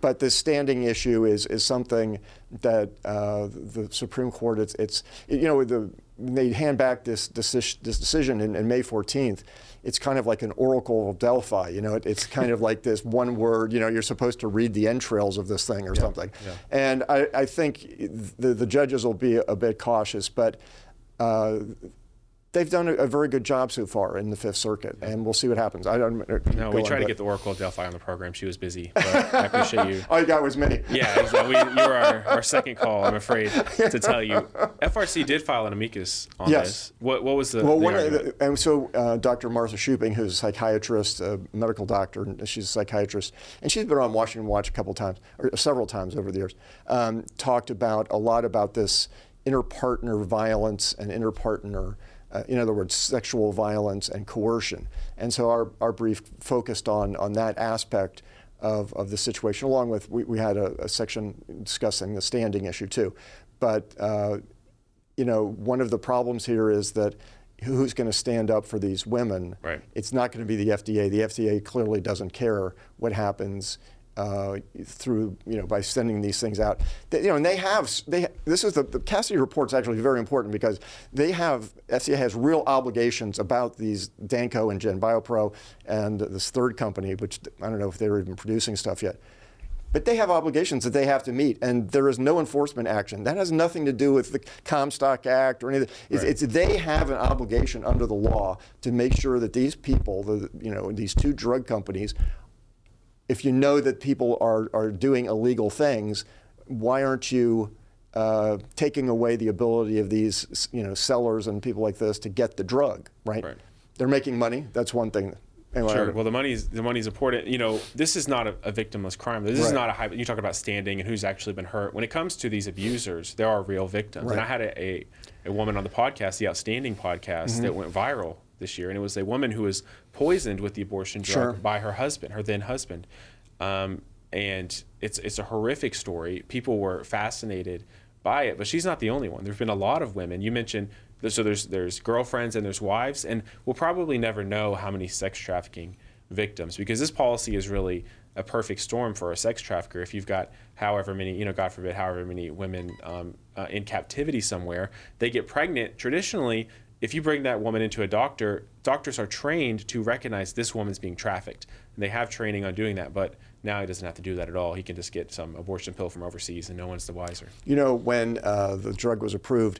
Speaker 6: but the standing issue is is something that uh, the Supreme Court, it's, it's you know, the, when they hand back this, this, this decision in, in May fourteenth, it's kind of like an Oracle of Delphi. You know, it, it's kind of like this one word, you know, you're supposed to read the entrails of this thing or yeah, something. Yeah. And I, I think the, the judges will be a bit cautious, but uh, they've done a, a very good job so far in the Fifth Circuit, and we'll see what happens. I don't.
Speaker 3: No, we tried to get the Oracle of Delphi on the program. She was busy, but I appreciate you.
Speaker 6: All you got was me.
Speaker 3: Yeah, exactly. We, you were our, our second call, I'm afraid, to tell you. F R C did file an amicus on
Speaker 6: yes.
Speaker 3: this. What What was the?
Speaker 6: Well,
Speaker 3: the
Speaker 6: one of the, and so uh, Doctor Martha Shuping, who's a psychiatrist, a medical doctor, and she's a psychiatrist, and she's been on Washington Watch a couple times, or several times over the years, um, talked about a lot about this interpartner violence and interpartner. Uh, in other words, sexual violence and coercion. And so our, our brief focused on, on that aspect of, of the situation, along with, we, we had a, a section discussing the standing issue too. But, uh, you know, one of the problems here is that who's going to stand up for these women?
Speaker 3: Right.
Speaker 6: It's not going to be the F D A. The F D A clearly doesn't care what happens Uh, through, you know, by sending these things out. They, you know, and they have, they, this is the, the Cassidy report's actually very important because they have, F D A has real obligations about these Danco and Gen Biopro and this third company, which I don't know if they're even producing stuff yet. But they have obligations that they have to meet, and there is no enforcement action. That has nothing to do with the Comstock Act or anything. It's, right. it's they have an obligation under the law to make sure that these people, the, you know, these two drug companies, if you know that people are, are doing illegal things, why aren't you uh, taking away the ability of these, you know, sellers and people like this to get the drug, right?
Speaker 3: Right.
Speaker 6: They're making money. That's one thing. Anyway,
Speaker 3: sure. Well, the money's the money's important. You know, this is not a, a victimless crime. This right. is not a high. You talk about standing and who's actually been hurt. When it comes to these abusers, there are real victims. Right. And I had a, a a woman on the podcast, the Outstanding podcast, mm-hmm. that went viral this year, and it was a woman who was poisoned with the abortion drug
Speaker 6: sure.
Speaker 3: by her husband, her then husband, um, and it's it's a horrific story. People were fascinated by it, but she's not the only one. There's been a lot of women. You mentioned so there's there's girlfriends and there's wives, and we'll probably never know how many sex trafficking victims, because this policy is really a perfect storm for a sex trafficker. If you've got however many, you know, God forbid, however many women um, uh, in captivity somewhere, they get pregnant. Traditionally, if you bring that woman into a doctor, doctors are trained to recognize this woman's being trafficked. And they have training on doing that, but now he doesn't have to do that at all. He can just get some abortion pill from overseas and no one's the wiser.
Speaker 6: You know, when uh, the drug was approved,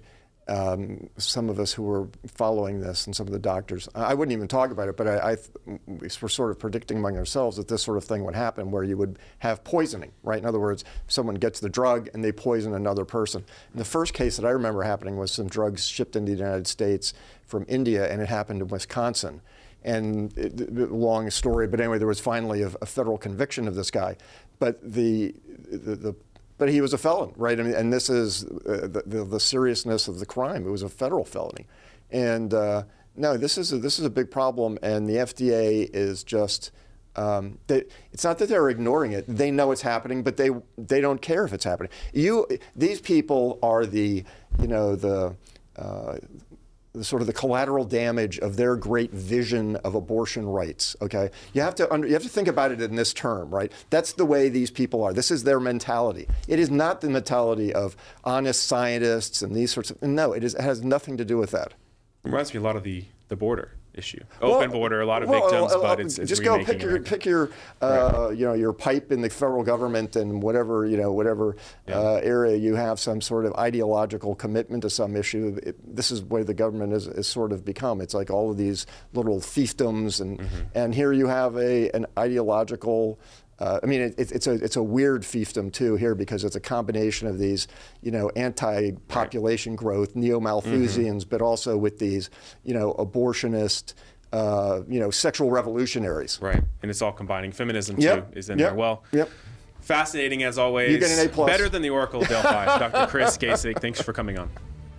Speaker 6: um, some of us who were following this and some of the doctors, I wouldn't even talk about it, but I, I we were sort of predicting among ourselves that this sort of thing would happen, where you would have poisoning, right? In other words, someone gets the drug and they poison another person. And the first case that I remember happening was some drugs shipped into the United States from India, and it happened in Wisconsin. And it, long story, but anyway, there was finally a, a federal conviction of this guy. But the, the, the but he was a felon, right? I mean, and this is uh, the, the the seriousness of the crime. It was a federal felony, and uh, no, this is a, this is a big problem. And the F D A is just um, they, it's not that they're ignoring it. They know it's happening, but they they don't care if it's happening. You these people are the you know the. Uh, The sort of the collateral damage of their great vision of abortion rights. Okay, you have to under, you have to think about it in this term, right? That's the way these people are. This is their mentality. It is not the mentality of honest scientists and these sorts of. No, it is. It has nothing to do with that.
Speaker 3: It reminds me a lot of the the border issue. Open
Speaker 6: well,
Speaker 3: border, a lot of
Speaker 6: well,
Speaker 3: victims,
Speaker 6: uh, uh,
Speaker 3: but it's, it's
Speaker 6: just go pick your
Speaker 3: America.
Speaker 6: pick your uh,
Speaker 3: right.
Speaker 6: you know your pipe in the federal government and whatever you know whatever yeah. uh, area you have some sort of ideological commitment to some issue. It, this is where the government is, is sort of become. It's like all of these little fiefdoms, and mm-hmm. and here you have a an ideological. Uh, I mean, it, it, it's a it's a weird fiefdom too here, because it's a combination of these, you know, anti-population right. growth, neo-Malthusians, mm-hmm. but also with these, you know, abortionist, uh, you know, sexual revolutionaries.
Speaker 3: Right, and it's all combining. Feminism
Speaker 6: yep.
Speaker 3: too is in
Speaker 6: yep.
Speaker 3: there. Well,
Speaker 6: yep.
Speaker 3: fascinating as always.
Speaker 6: You get an A plus.
Speaker 3: Better than the Oracle of Delphi. Doctor Chris Kasich, thanks for coming on.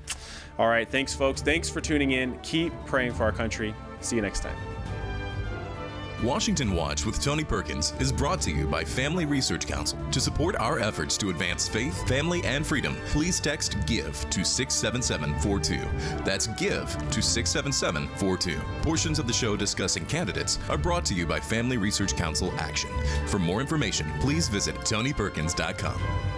Speaker 3: All right, thanks folks. Thanks for tuning in. Keep praying for our country. See you next time.
Speaker 7: Washington Watch with Tony Perkins is brought to you by Family Research Council. To support our efforts to advance faith, family, and freedom, please text GIVE to six seven seven four two. That's GIVE to six seven seven four two. Portions of the show discussing candidates are brought to you by Family Research Council Action. For more information, please visit tony perkins dot com.